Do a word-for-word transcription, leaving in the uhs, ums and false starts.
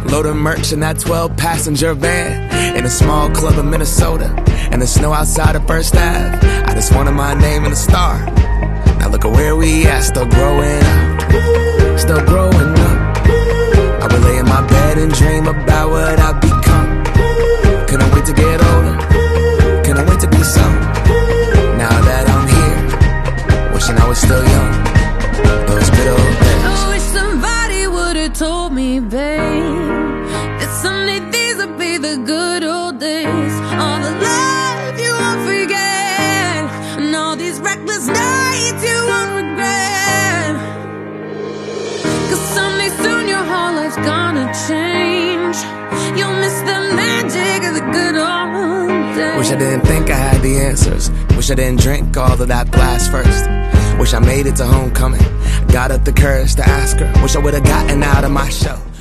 loaded merch in that twelve passenger van, in a small club in Minnesota, and the snow outside of First Ave. I just wanted my name in a star. Now look at where we at, still growing up, still growing up. I would lay in my bed and dream about what I'd become. Couldn't wait to get older, couldn't wait to be some. Now that I'm here, wishing I was still young. Those good old days. I wish somebody would've told me, babe, that someday these would be the good old days. All the love you won't forget, and all these reckless nights you won't regret. Cause someday soon your whole life's gonna change. You'll miss the magic of the good old days. Wish I didn't think I had the answers. Wish I didn't drink all of that blast first. Wish I made it to homecoming, got up the courage to ask her. Wish I would've gotten out of my shell.